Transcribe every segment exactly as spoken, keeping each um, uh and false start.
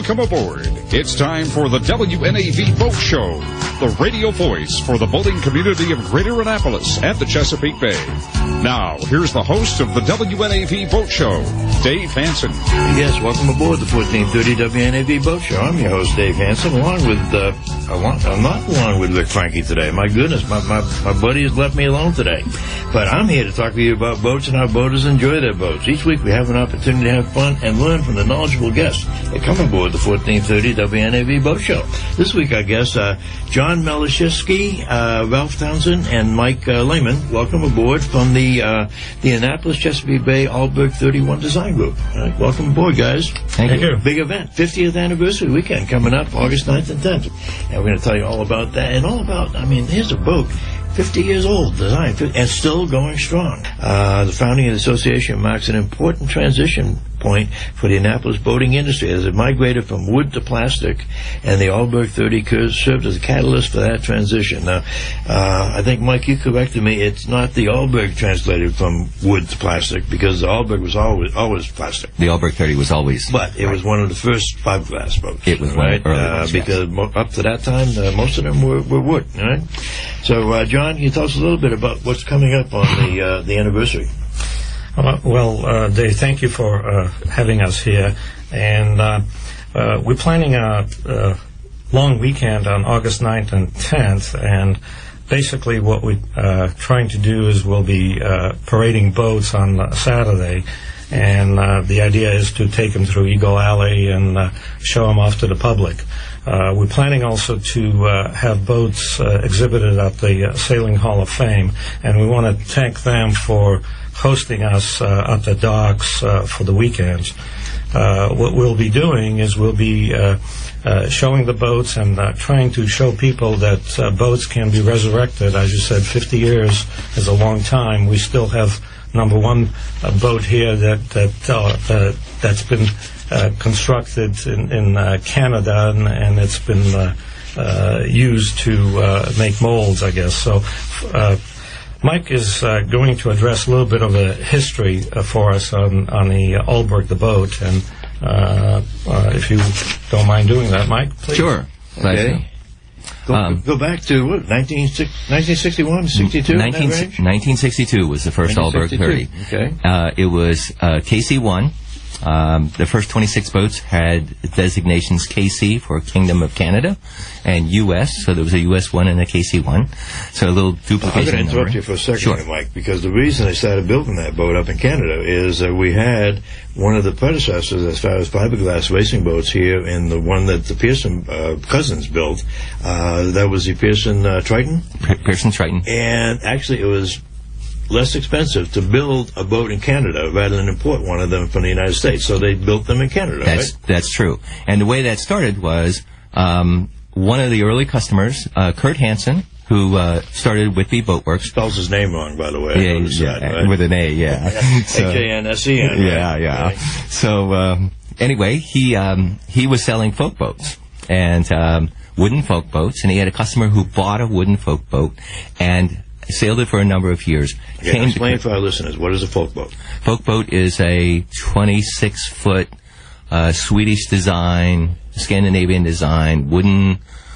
Welcome aboard. It's time for the W N A V Boat Show, the radio voice for the boating community of Greater Annapolis and the Chesapeake Bay. Now, here's the host of the W N A V Boat Show, Dave Hansen. Yes, welcome aboard the fourteen thirty W N A V Boat Show. I'm your host, Dave Hansen, along with, uh, I'm not along with Rick Frankie today. My goodness, my, my, my buddy has left me alone today. But I'm here to talk to you about boats and how boaters enjoy their boats. Each week we have an opportunity to have fun and learn from the knowledgeable guests that come aboard the fourteen thirty W N A V Boat Show. This week our guests are John Melishevsky, uh, Ralph Townsend, and Mike uh, Lehman. Welcome aboard from the uh, the Annapolis Chesapeake Bay Alberg thirty-one Design Group. All right, welcome aboard, guys. Thank, Thank you. you. Big event, fiftieth anniversary weekend coming up August ninth and tenth. And we're going to tell you all about that and all about, I mean, here's a boat. fifty years old, design, and still going strong. Uh, the founding of the association marks an important transition point for the Annapolis boating industry as it migrated from wood to plastic, and the Alberg thirty served as a catalyst for that transition. Now, uh, I think, Mike, you corrected me. It's not the Alberg translated from wood to plastic, because the Alberg was always always plastic. The Alberg thirty was always. But it right. was one of the first fiberglass boats. It was right? one of the early uh, ones, because yes. mo- up to that time, uh, most of them were, were wood. All right? So, uh, John, can you tell us a little bit about what's coming up on the uh, the anniversary? Uh, well, uh, Dave, thank you for uh, having us here. And uh, uh, we're planning a, a long weekend on August ninth and tenth. And basically what we're uh, trying to do is we'll be uh, parading boats on uh, Saturday. And uh, the idea is to take them through Eagle Alley and uh, show them off to the public. Uh, we're planning also to uh, have boats uh, exhibited at the uh, Sailing Hall of Fame. And we want to thank them for hosting us uh, at the docks uh, for the weekends. Uh, what we'll be doing is we'll be uh, uh, showing the boats and uh, trying to show people that uh, boats can be resurrected. As you said, fifty years is a long time. We still have number one uh, boat here that that uh, uh, that's been uh, constructed in, in uh, Canada, and, and it's been uh, uh, used to uh, make molds, I guess. So. Uh, Mike is uh, going to address a little bit of a history uh, for us on, on the uh, Alberg, the boat, and uh, uh, if you don't mind doing that, Mike, please. Sure. Okay. Go, um, go back to, what, nineteen sixty-one, sixty-two? nineteen sixty-two was the first Alberg thirty. Okay. Uh, it was uh, K C one. Um, the first twenty-six boats had designations K C for Kingdom of Canada and U S, so there was a U S one and a K C one. So a little duplication. I'm going to interrupt number. you for a second, Sure. here, Mike, because the reason they started building that boat up in Canada is that we had one of the predecessors as far as fiberglass racing boats here, in the one that the Pearson uh, cousins built. Uh, that was the Pearson uh, Triton. P- Pearson Triton. And actually it was less expensive to build a boat in Canada rather than import one of them from the United States. So they built them in Canada, that's, right? That's true. And the way that started was um, one of the early customers, uh, Kurt Hansen, who uh, started Whitby Boatworks. Spells his name wrong, by the way. Yeah, yeah, side, right? with an A, yeah. So, H A N S E N. Yeah, yeah. Right. So um, anyway, he um, he was selling folk boats and um, wooden folk boats, and he had a customer who bought a wooden folk boat and sailed it for a number of years. Okay, Came explain to, for our listeners, what is a folk boat? Folk boat is a twenty-six foot uh, Swedish design, Scandinavian design, wooden,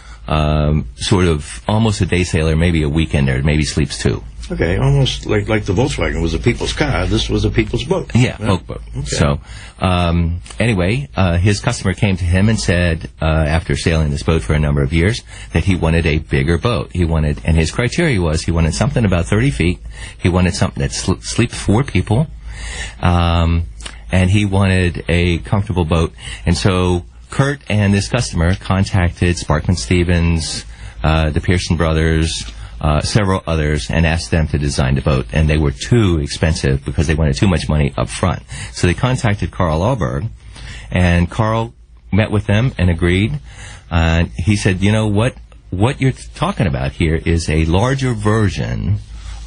um, sort of almost a day sailor, maybe a weekender, maybe sleeps two. Okay, almost like like the Volkswagen was a people's car. This was a people's boat. Yeah, folk boat. Okay. So, um, anyway, uh, his customer came to him and said, uh, after sailing this boat for a number of years, that he wanted a bigger boat. He wanted, and his criteria was he wanted something about thirty feet. He wanted something that sl- sleeps four people. Um, and he wanted a comfortable boat. And so Kurt and this customer contacted Sparkman Stevens, uh, the Pearson brothers, Uh, several others, and asked them to design the boat, and they were too expensive because they wanted too much money up front. So they contacted Carl Alberg, and Carl met with them and agreed. Uh, he said, you know, what what you're talking about here is a larger version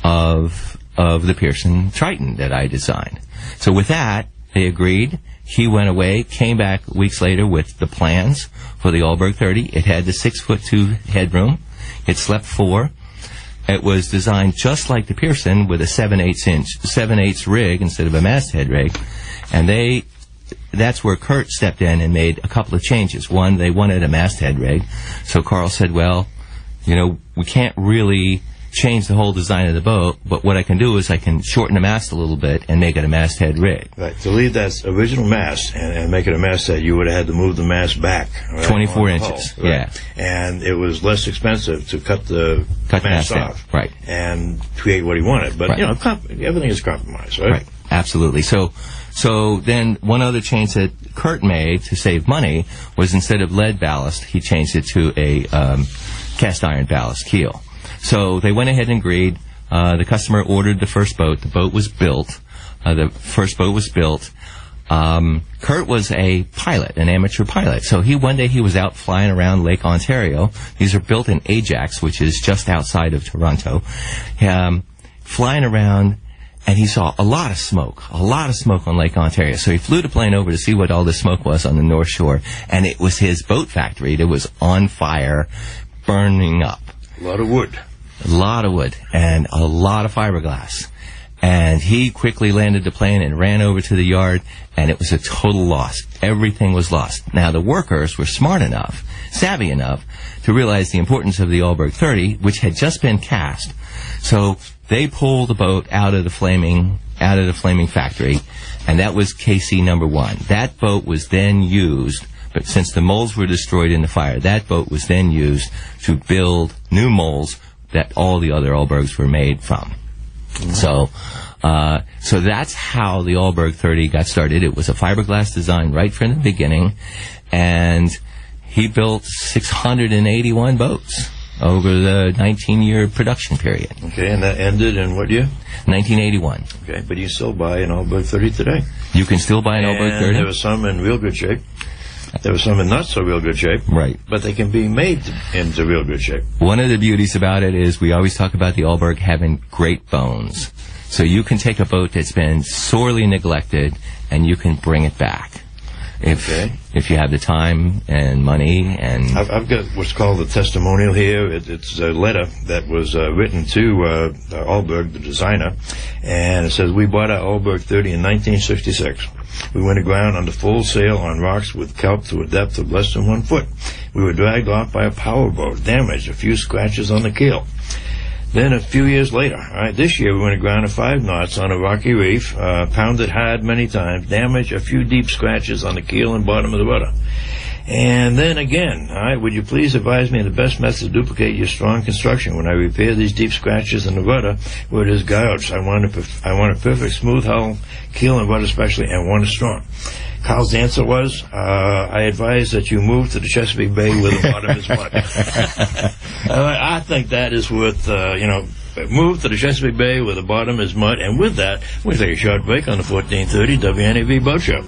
of of the Pearson Triton that I designed. So with that, they agreed. He went away, came back weeks later with the plans for the Alberg thirty. It had the six foot two headroom. It slept four. It was designed just like the Pearson with a seven eighths inch, seven eighths rig instead of a masthead rig. And they that's where Kurt stepped in and made a couple of changes. One, they wanted a masthead rig. So Carl said, well, you know, we can't really change the whole design of the boat, but what I can do is I can shorten the mast a little bit and make it a masthead rig. Right. To leave that original mast and, and make it a masthead, you would have had to move the mast back. Right, twenty-four inches. Hull, right? Yeah. And it was less expensive to cut the cut mast, mast off. Right. And create what he wanted. But, right. you know, comp- everything is compromised, right? Right. Absolutely. So, so then one other change that Kurt made to save money was instead of lead ballast, he changed it to a um, cast iron ballast keel. So they went ahead and agreed. Uh, the customer ordered the first boat. The boat was built. Uh, the first boat was built. Um, Kurt was a pilot, an amateur pilot. So he one day he was out flying around Lake Ontario. These are built in Ajax, which is just outside of Toronto. Um, flying around, and he saw a lot of smoke, a lot of smoke on Lake Ontario. So he flew the plane over to see what all the smoke was on the North Shore, and it was his boat factory that was on fire, burning up. A lot of wood. A lot of wood and a lot of fiberglass. And he quickly landed the plane and ran over to the yard, and it was a total loss. Everything was lost. Now, the workers were smart enough, savvy enough, to realize the importance of the Alberg thirty, which had just been cast. So they pulled the boat out of the flaming, out of the flaming factory, and that was K C number one. That boat was then used, but since the molds were destroyed in the fire, that boat was then used to build new molds that all the other Albergs were made from. Mm-hmm. So, uh, so that's how the Alberg thirty got started. It was a fiberglass design right from the beginning, and he built six hundred eighty-one boats over the nineteen-year production period. Okay, and that ended in what year? nineteen eighty-one. Okay, but you still buy an Alberg thirty today. You can still buy an Alberg thirty. And there was some in real good shape. There was some in not so real good shape. Right. But they can be made into real good shape. One of the beauties about it is we always talk about the Alberg having great bones. So you can take a boat that's been sorely neglected and you can bring it back. If okay. if you have the time and money and... I've, I've got what's called a testimonial here. It, it's a letter that was uh, written to uh, Alberg, the designer, and it says, we bought our Alberg thirty in nineteen sixty-six. We went aground under full sail on rocks with kelp to a depth of less than one foot. We were dragged off by a power boat, damaged, a few scratches on the keel. Then a few years later, all right, this year we went aground at five knots on a rocky reef, uh, pounded hard many times, damaged, a few deep scratches on the keel and bottom of the rudder. And then again, all right, would you please advise me on the best method to duplicate your strong construction when I repair these deep scratches in the rudder where it is gouged? I want a, I want a perfect smooth hull, keel and rudder especially, and one is strong. Carl's answer was, uh, I advise that you move to the Chesapeake Bay where the bottom is mud. uh, I think that is worth, uh, you know, move to the Chesapeake Bay where the bottom is mud. And with that, we'll take a short break on the fourteen thirty W N A V Boat Show.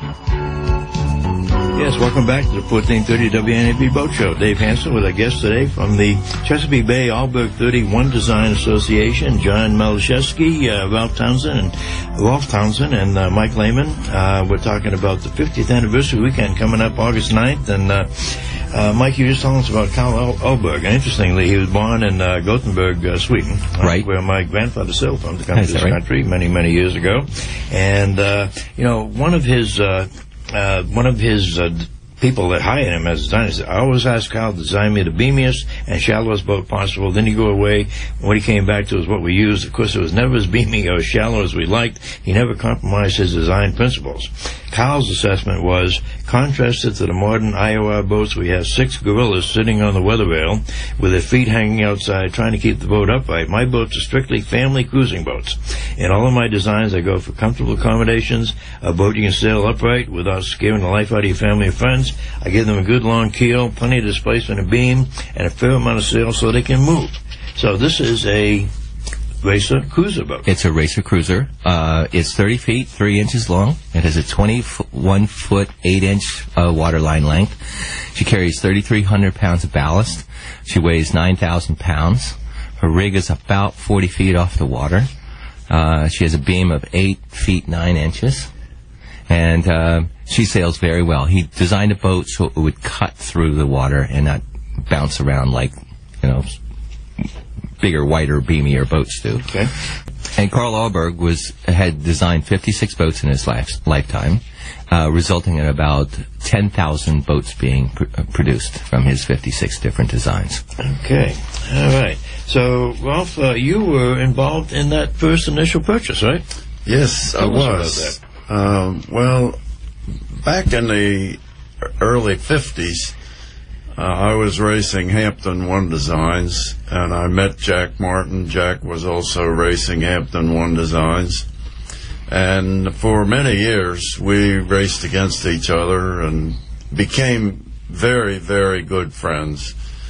Yes, welcome back to the fourteen thirty W N A V Boat Show. Dave Hansen with our guest today from the Chesapeake Bay Alberg thirty One Design Association, John Malashevsky, uh, Ralph Townsend, and Rolf Townsend, and uh, Mike Lehman. Uh, we're talking about the fiftieth anniversary weekend coming up August ninth, and uh, uh, Mike, you just told us about Carl Al- Alberg. And interestingly, he was born in uh, Gothenburg, uh, Sweden, right, where my grandfather sailed from to come That's to this right. country many, many years ago. And uh, you know, one of his uh, Uh, one of his uh, people that hired him as a designer said, I always asked Carl to design me the beamiest and shallowest boat possible. Then he'd go away. What he came back to is what we used. Of course, it was never as beamy or as shallow as we liked. He never compromised his design principles. Carl's assessment was, contrasted to the modern I O R boats, we have six gorillas sitting on the weather rail with their feet hanging outside trying to keep the boat upright. My boats are strictly family cruising boats. In all of my designs, I go for comfortable accommodations, a boat you can sail upright without scaring the life out of your family or friends. I give them a good long keel, plenty of displacement and beam, and a fair amount of sail so they can move. So this is a racer cruiser boat. It's a racer cruiser. Uh, it's thirty feet, three inches long. It has a twenty-one foot, eight inch uh, waterline length. She carries thirty-three hundred pounds of ballast. She weighs nine thousand pounds. Her rig is about forty feet off the water. Uh, she has a beam of eight feet, nine inches. And uh, she sails very well. He designed a boat so it would cut through the water and not bounce around like, you know, bigger, wider, beamier boats do. Okay. And Carl Alberg was had designed fifty-six boats in his life, lifetime, uh, resulting in about ten thousand boats being pr- produced from his fifty-six different designs. Okay. All right. So, Ralph, uh, you were involved in that first initial purchase, right? Yes, I Tell us about was. Um, well, back in the early fifties, uh, I was racing Hampton One Designs, and I met Jack Martin. Jack was also racing Hampton One Designs. And for many years, we raced against each other and became very, very good friends.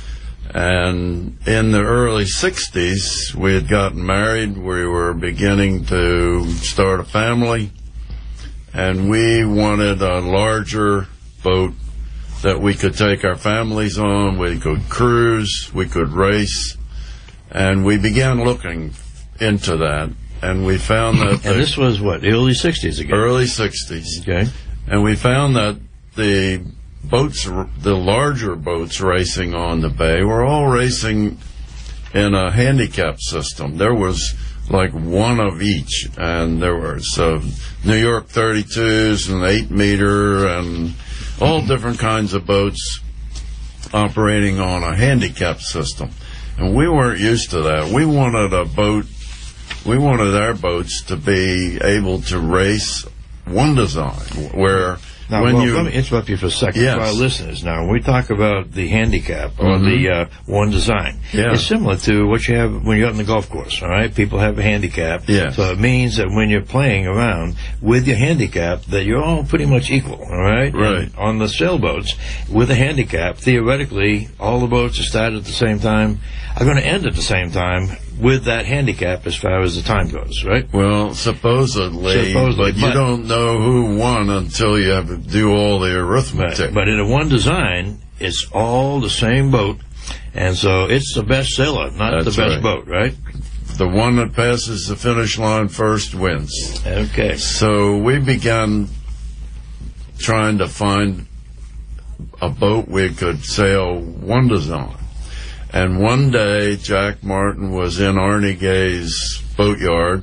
And in the early sixties, we had gotten married. We were beginning to start a family. And we wanted a larger boat that we could take our families on. We could cruise. We could race. And we began looking into that. And we found that... And this was, what, the early sixties again? Early sixties. Okay. And we found that the boats, the larger boats racing on the bay, were all racing in a handicap system. There was like one of each, and there was uh, New York thirty-twos and eight meter and all different kinds of boats operating on a handicap system. And we weren't used to that. We wanted a boat, we wanted our boats to be able to race one design, where Now, when well, you... let me interrupt you for a second Yes. for our listeners. Now, when we talk about the handicap or Mhm. the uh, one design, Yeah. it's similar to what you have when you're out on the golf course, all right? People have a handicap. Yes. So it means that when you're playing around with your handicap, that you're all pretty much equal, all right? Right. And on the sailboats, with a handicap, theoretically, all the boats that start at the same time are going to end at the same time with that handicap as far as the time goes, right? Well, supposedly, Supposedly, but you but- don't know who won until you have to do all the arithmetic. But, but in a one design, it's all the same boat, and so it's the best sailor, not That's the best right. boat, right? The one that passes the finish line first wins. Okay. So we began trying to find a boat we could sail one design. And one day, Jack Martin was in Arnie Gay's boatyard,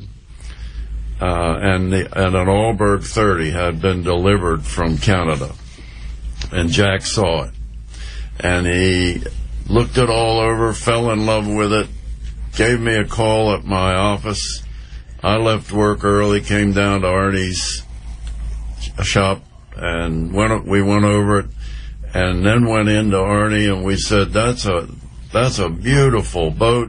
uh, and, the, and an Alberg thirty had been delivered from Canada. And Jack saw it. And he looked it all over, fell in love with it, gave me a call at my office. I left work early, came down to Arnie's shop, and went, we went over it, and then went into Arnie, and we said, that's a that's a beautiful boat.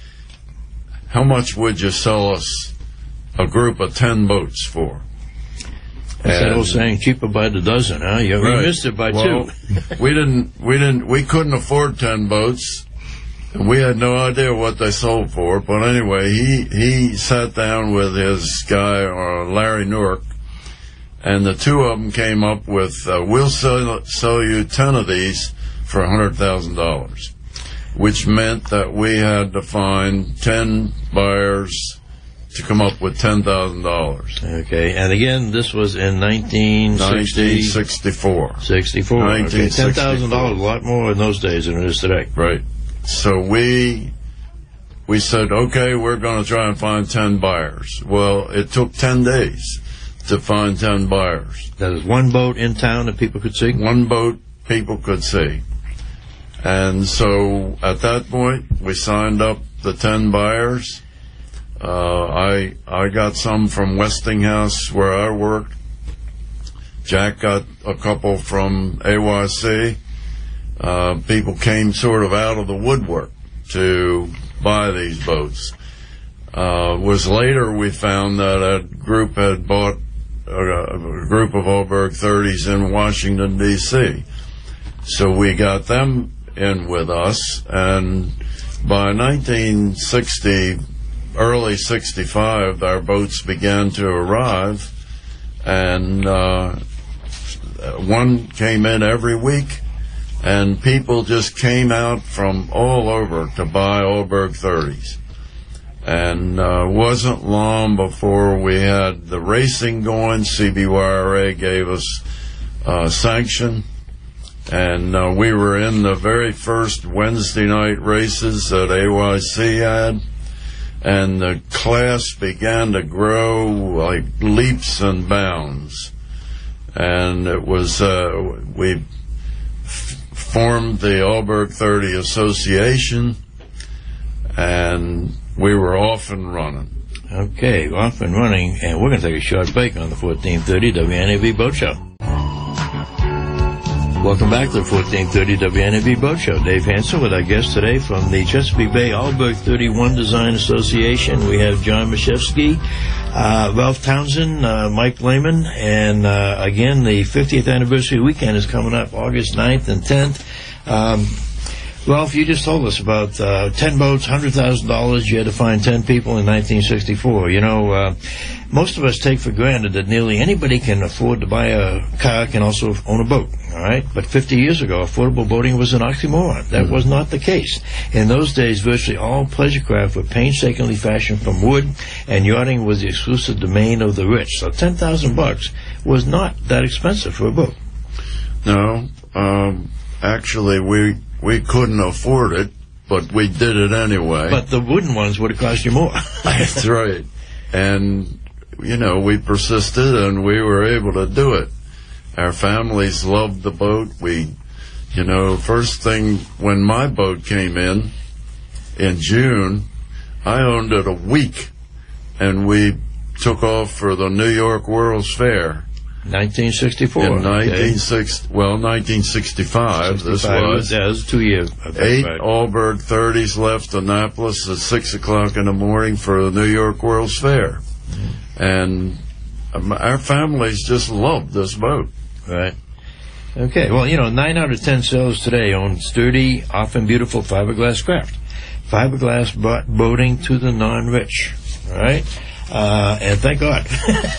How much would you sell us a group of ten boats for? That's that old saying, cheaper by the dozen, huh? You, Right. you missed it by well, two. we didn't, we didn't, we couldn't afford ten boats, and we had no idea what they sold for. But anyway, he he sat down with his guy, uh, Larry Newark, and the two of them came up with, uh, we'll sell, sell you ten of these for a hundred thousand dollars, which meant that we had to find ten buyers to come up with ten thousand dollars. Okay, and again, this was in nineteen nineteen sixty-four. sixty-four. Okay, nineteen ten thousand dollars, a sixty-four. lot more in those days than it is today. Right. So we we said, okay, we're going to try and find ten buyers. Well, it took ten days to find ten buyers. That is one boat in town that people could see? One boat people could see. And so at that point, we signed up the ten buyers. Uh, I I got some from Westinghouse where I worked. Jack got a couple from A Y C. Uh, people came sort of out of the woodwork to buy these boats. Uh, was later we found that a group had bought a, a group of Alberg thirties in Washington, D C So we got them in with us, and by nineteen sixty, early sixty-five, our boats began to arrive, and uh, one came in every week, and people just came out from all over to buy Alberg thirties. And uh, wasn't long before we had the racing going. C B Y R A gave us uh, sanction, and uh, we were in the very first Wednesday night races that A Y C had. and the class began to grow like leaps and bounds. And it was, uh, we f- formed the Alberg thirty Association, and we were off and running. Okay, off and running, and we're going to take a short break on the fourteen thirty W N A V Boat Show. Welcome back to the fourteen thirty W N A V Boat Show. Dave Hansen with our guest today from the Chesapeake Bay Alberg thirty-one Design Association. We have John Mashevsky, uh, Ralph Townsend, uh, Mike Lehman, and uh, again, the fiftieth anniversary weekend is coming up August ninth and tenth. Um, Ralph, you just told us about uh, ten boats, one hundred thousand dollars. You had to find ten people in nineteen sixty-four. You know, uh, most of us take for granted that nearly anybody can afford to buy a car, can also own a boat, all right? But fifty years ago, affordable boating was an oxymoron. That mm-hmm. was not the case. In those days, virtually all pleasure craft were painstakingly fashioned from wood, and yachting was the exclusive domain of the rich. So ten thousand bucks was not that expensive for a boat. No, um, actually, we... We couldn't afford it, but we did it anyway. But the wooden ones would have cost you more. That's right. And, you know, we persisted and we were able to do it. Our families loved the boat. We, you know, first thing when my boat came in, in June, I owned it a week. And we took off for the New York World's Fair. nineteen sixty-four. In nineteen sixty, well, nineteen sixty-five. This was. That was two years. Eight right. Alberg thirties left Annapolis at six o'clock in the morning for the New York World's Fair, mm. and um, our families just loved this boat. Right. Okay. Well, you know, nine out of ten sailors today own sturdy, often beautiful fiberglass craft. Fiberglass brought boating to the non-rich. All right. Uh, and thank God.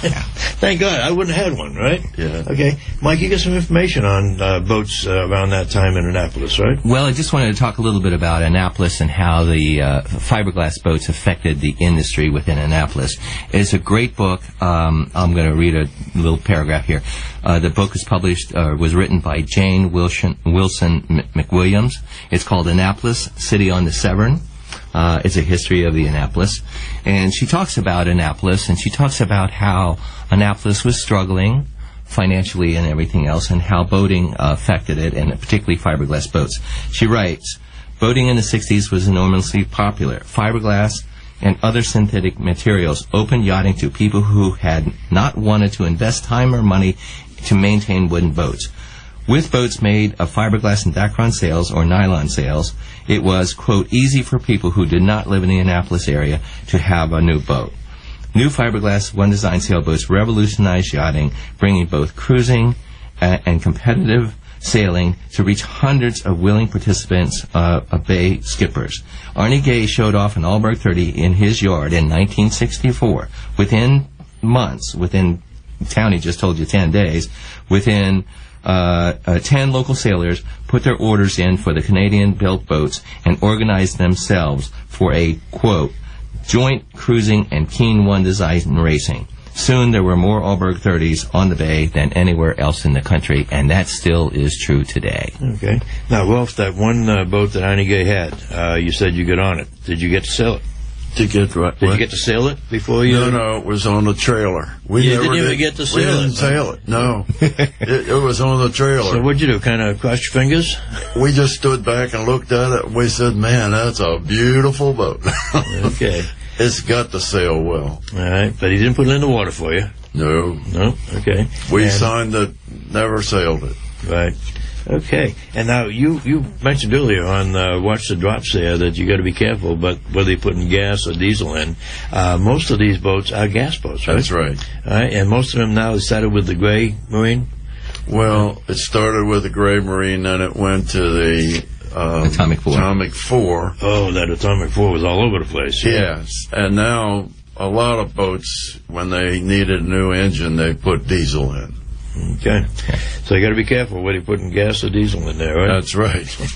Thank God. I wouldn't have had one, right? Yeah. Okay. Mike, you get some information on uh, boats uh, around that time in Annapolis, right? Well, I just wanted to talk a little bit about Annapolis and how the uh, fiberglass boats affected the industry within Annapolis. It's a great book. Um, I'm going to read a little paragraph here. Uh, the book is published, uh, was written by Jane Wilson, Wilson McWilliams. It's called Annapolis, City on the Severn. Uh, it's a history of the Annapolis. And she talks about Annapolis, and she talks about how Annapolis was struggling financially and everything else, and how boating uh, affected it, and particularly fiberglass boats. She writes, boating in the sixties was enormously popular. Fiberglass and other synthetic materials opened yachting to people who had not wanted to invest time or money to maintain wooden boats. With boats made of fiberglass and Dacron sails or nylon sails, it was, quote, easy for people who did not live in the Annapolis area to have a new boat. New fiberglass one-design sailboats revolutionized yachting, bringing both cruising uh, and competitive sailing to reach hundreds of willing participants, uh, of bay skippers. Arnie Gay showed off an Alberg thirty in his yard in nineteen sixty-four. Within months, within, Townie just told you ten days, within Uh, uh, ten local sailors put their orders in for the Canadian-built boats and organized themselves for a, quote, joint cruising and keen one-design racing. Soon there were more Alberg thirties on the bay than anywhere else in the country, and that still is true today. Okay. Now, Rolf, that one uh, boat that Arnie Gay had, uh, you said you got on it. Did you get to sail it? To get right. Did you get to sail it before you? No, no, it was on the trailer. We you never didn't even did, get to sail we it. didn't sail it. No, it, it was on the trailer. So what'd you do? Kind of cross your fingers? We just stood back and looked at it. And we said, "Man, that's a beautiful boat." Okay, it's got to sail well. All right, but he didn't put it in the water for you. No, no. Okay, we and, signed it, never sailed it. Right. Okay, and now you, you mentioned earlier on uh, Watch the Drops there that you got to be careful, but whether you're putting gas or diesel in, uh, most of these boats are gas boats, right? That's right. All right, and most of them now started with the Gray Marine. Well, it started with the Gray Marine, then it went to the um, Atomic Four. Atomic Four. Oh, that Atomic Four was all over the place. Yeah. Yes, and now a lot of boats, when they needed a new engine, they put diesel in. Okay. So you got to be careful whether you're putting gas or diesel in there, right? That's right.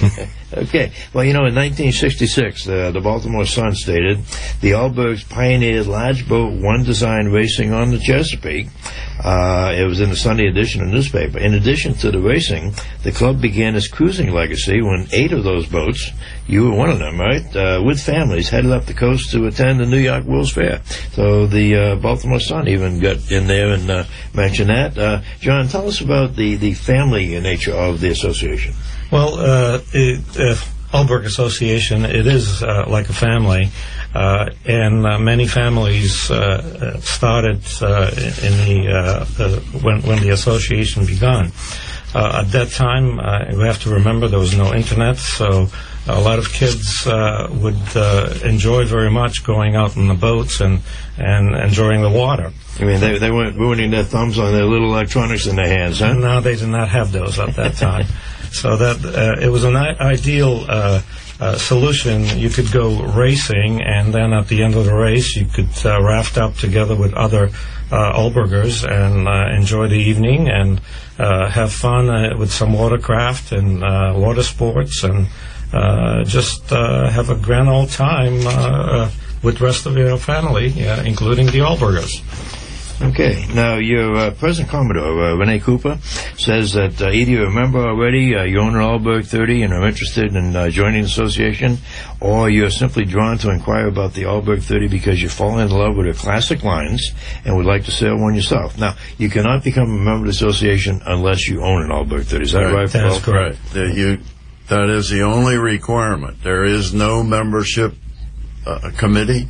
Okay. Well, you know, in nineteen sixty-six, uh, the Baltimore Sun stated, the Allbergs pioneered large boat one design racing on the Chesapeake. Uh, it was in the Sunday edition of the newspaper. In addition to the racing, the club began its cruising legacy when eight of those boats, you were one of them, right, uh, with families, headed up the coast to attend the New York World's Fair. So the uh, Baltimore Sun even got in there and uh, mentioned that. Uh, John, tell us about the, the family nature of the association. Well, uh, it, uh, Allberg Association, it is uh, like a family, uh, and uh, many families uh, started uh, in the uh, uh, when when the association began. Uh, at that time, uh, we have to remember there was no internet, so a lot of kids uh, would uh, enjoy very much going out on the boats and and enjoying the water. I mean, they they weren't ruining their thumbs on their little electronics in their hands, huh? No, they did not have those at that time. So that uh, it was an I- ideal uh, uh, solution. You could go racing, and then at the end of the race, you could uh, raft up together with other uh, Allbergers and uh, enjoy the evening and uh, have fun uh, with some watercraft and uh, water sports, and uh, just uh, have a grand old time uh, uh, with the rest of your family, uh, including the Allbergers. Okay. Now, your uh, present Commodore, uh, Renee Cooper, says that uh, either you're a member already, uh, you own an Allberg thirty and are interested in uh, joining the association, or you're simply drawn to inquire about the Allberg thirty because you've fallen in love with the classic lines and would like to sail one yourself. Now, you cannot become a member of the association unless you own an Allberg thirty. Is that right? right That's correct. Right. You, that is the only requirement. There is no membership uh, committee.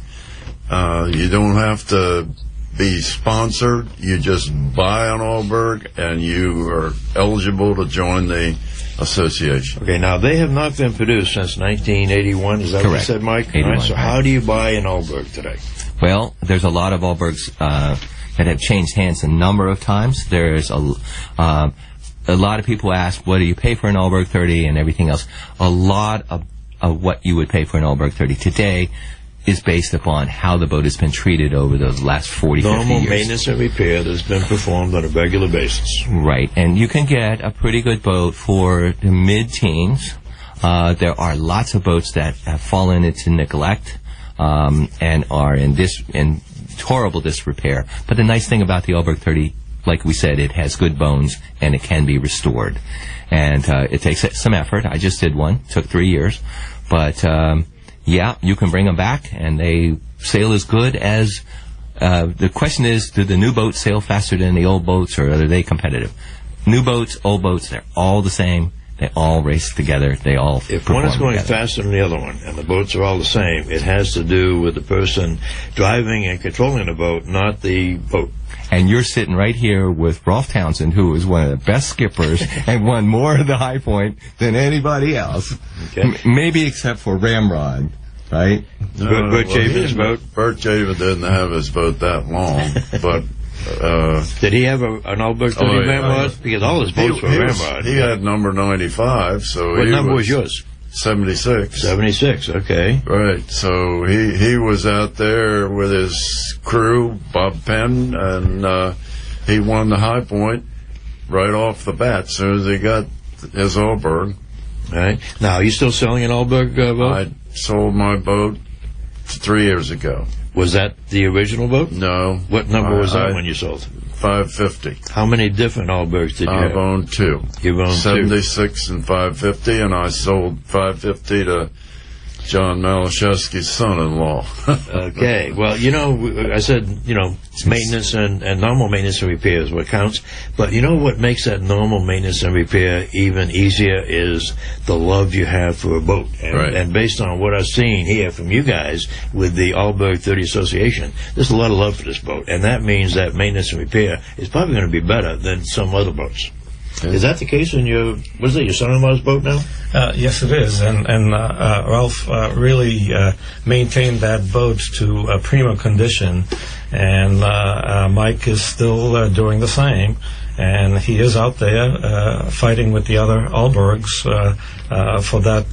Uh, you don't have to be sponsored. You just buy an Allberg and you are eligible to join the association. Okay, now they have not been produced since nineteen eighty-one. Is that Correct. what you said, Mike? eighty-one, right, so right. how do you buy an Allberg today? Well, there's a lot of Allbergs uh, that have changed hands a number of times. There's a, uh, a lot of people ask, what do you pay for an Allberg thirty and everything else? A lot of, of what you would pay for an Allberg thirty today is based upon how the boat has been treated over the last forty, Normal fifty years. maintenance and repair that's been performed on a regular basis. Right, and you can get a pretty good boat for the mid-teens. Uh, there are lots of boats that have fallen into neglect um, and are in dis in horrible disrepair. But the nice thing about the Allberg thirty, like we said, it has good bones and it can be restored. And uh, it takes some effort. I just did one. It took three years. But Um, yeah, you can bring them back, and they sail as good as, uh, the question is, do the new boats sail faster than the old boats, or are they competitive? New boats, old boats, they're all the same. They all race together. They all If one is going together. faster than the other one, and the boats are all the same, it has to do with the person driving and controlling the boat, not the boat. And you're sitting right here with Rolf Townsend, who is one of the best skippers and won more of the High Point than anybody else. Okay. M- maybe except for Ramrod, right? No, Bert- Bert well, Chavin's he- boat? Bert Chavin didn't have his boat that long, but uh, Did he have a, an Allberg thirty Oh, yeah. Ramrod? Because all his he, boats were he was- Ramrod. he had number ninety-five, so What he number was was yours? seventy-six. seventy-six, okay. Right, so he he was out there with his crew, Bob Penn, and uh, he won the High Point right off the bat as soon as he got his Allberg. All right. Now, are you still selling an Allberg uh, boat? I sold my boat three years ago. Was that the original boat? No. What number I- was that I- when you sold? five fifty. How many different Allbergs did you I've have? owned two. You've owned two. seventy-six and five fifty, and I sold five fifty to John Malashevsky's son-in-law. Okay. Well, you know, I said, you know, maintenance and, and normal maintenance and repair is what counts. But you know what makes that normal maintenance and repair even easier is the love you have for a boat. And, Right. and based on what I've seen here from you guys with the Allberg thirty Association, there's a lot of love for this boat. And that means that maintenance and repair is probably going to be better than some other boats. Is that the case in your, what is it, your son-in-law's boat now? Uh, yes, it is, and and uh, uh, Ralph uh, really uh, maintained that boat to a prima condition, and uh, uh, Mike is still uh, doing the same, and he is out there uh, fighting with the other Allbergs uh, uh, for that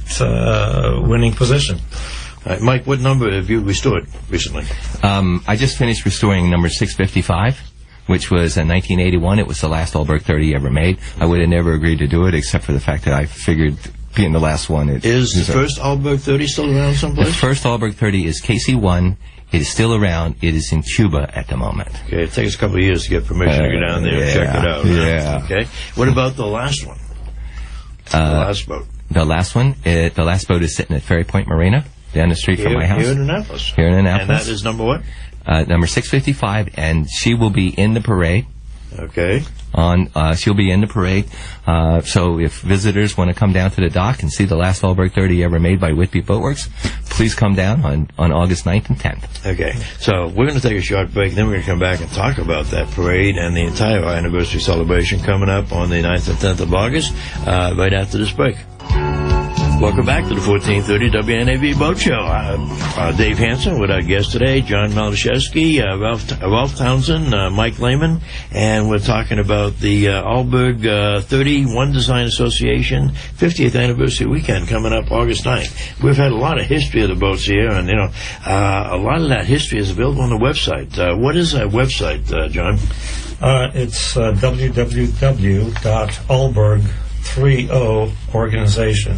uh, winning position. All right, Mike, what number have you restored recently? Um, I just finished restoring number six fifty-five, which was in nineteen eighty-one. It was the last Allberg thirty ever made. I would have never agreed to do it except for the fact that I figured being the last one. It, Is the a- first Alberg thirty still around The someplace? first Alberg thirty is K C one. It is still around. It is in Cuba at the moment. Okay, it takes a couple of years to get permission to go down there and Uh, check yeah, it out. yeah. Okay. What about the last one? the Uh, last boat. The last one, it, the last boat is sitting at Ferry Point Marina, down the street Here, from my house. here in Annapolis. Here in Annapolis. And that is number what? Uh, number six fifty-five, and she will be in the parade. Okay. On, uh, she'll be in the parade. Uh, so if visitors want to come down to the dock and see the last Alberg thirty ever made by Whitby Boatworks, please come down on, on August ninth and tenth. Okay. So we're going to take a short break, then we're going to come back and talk about that parade and the entire anniversary celebration coming up on the ninth and tenth of August, uh, right after this break. Welcome back to the fourteen thirty W N A V Boat Show. Uh, uh, Dave Hansen with our guest today, John Malashevsky, uh, Ralph, uh, Ralph Townsend, uh, Mike Lehman, and we're talking about the uh, Alberg uh, thirty One Design Association fiftieth anniversary weekend coming up August ninth. We've had a lot of history of the boats here, and you know, uh, a lot of that history is available on the website. Uh, what is that website, uh, John? Uh, it's uh, w w w dot alberg thirty organization.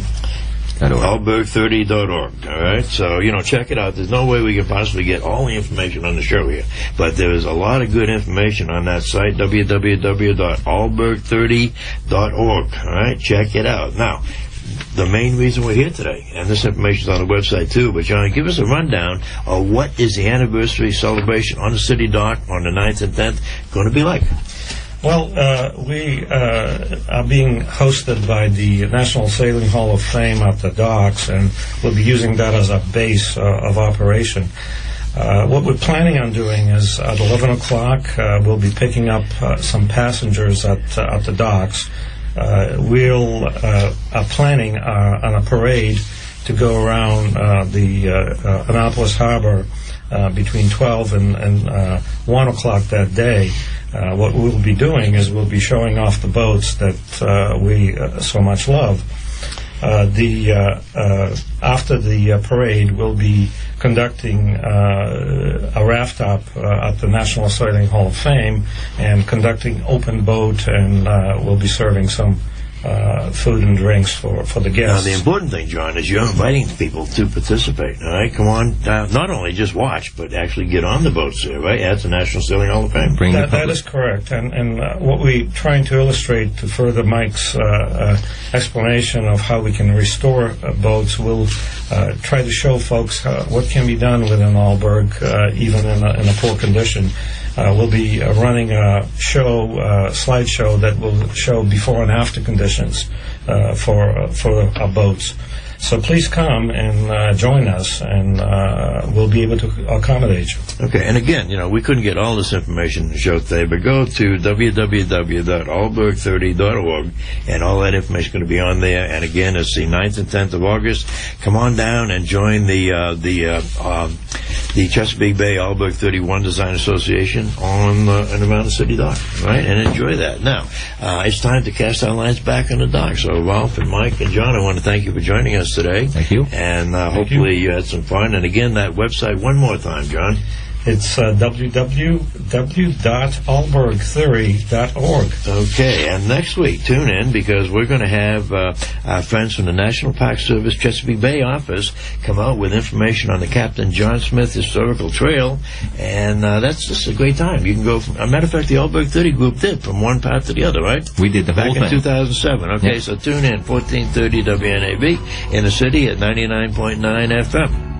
alberg thirty dot org. All right, so you know, check it out. There's no way we can possibly get all the information on the show here, but there is a lot of good information on that site, w w w dot alberg thirty dot org. All right, check it out. Now, the main reason we're here today, and this information is on the website too, but John, give us a rundown of what is the anniversary celebration on the city dock on the ninth and tenth going to be like. Well, uh, we uh, are being hosted by the National Sailing Hall of Fame at the docks, and we'll be using that as a base uh, of operation. Uh, what we're planning on doing is at eleven o'clock, uh, we'll be picking up uh, some passengers at, uh, at the docks. Uh, we'll uh, are planning uh, on a parade to go around uh, the uh, uh, Annapolis Harbor uh, between twelve and, and uh, one o'clock that day. Uh, what we'll be doing is we'll be showing off the boats that uh, we uh, so much love. Uh, the uh, uh, after the uh, parade, we'll be conducting uh, a raft up uh, at the National Sailing Hall of Fame and conducting open boat, and uh, we'll be serving some uh, food and drinks for, for the Now, guests. the important thing, John, is you're inviting people to participate, all right? Come on, uh, not only just watch, but actually get on the boats there, right, at the National Sailing Hall of Fame. Bring That, the that public. is correct, and and uh, what we're trying to illustrate to further Mike's uh, uh, explanation of how we can restore uh, boats, we'll uh, try to show folks uh, what can be done with an Alberg, uh, even in a, in a poor condition. Uh, we'll be uh, running a show, uh, slideshow that will show before and after conditions uh, for uh, for our boats. So please come and uh, join us, and uh, we'll be able to accommodate you. Okay, and again, you know, we couldn't get all this information in the show today, but go to w w w dot alberg thirty dot org, and all that information is going to be on there. And again, it's the ninth and tenth of August. Come on down and join the uh, the uh, um, the Chesapeake Bay Alberg thirty One Design Association on uh, and around the city dock, right? And enjoy that. Now, uh, it's time to cast our lines back on the dock. So, Ralph and Mike and John, I want to thank you for joining us today. Thank you. And uh, hopefully you. you had some fun. And again, that website one more time, John. It's uh, w w w dot alberg thirty dot org. Okay, and next week, tune in, because we're going to have uh, our friends from the National Park Service Chesapeake Bay office come out with information on the Captain John Smith Historical Trail, and uh, that's just a great time. You can go from, a matter of fact, the Alberg thirty group did from one part to the other, right? We did the Back whole in thing. two thousand seven. Okay, Yeah. so tune in, fourteen thirty W N A V in the city at ninety-nine point nine F M.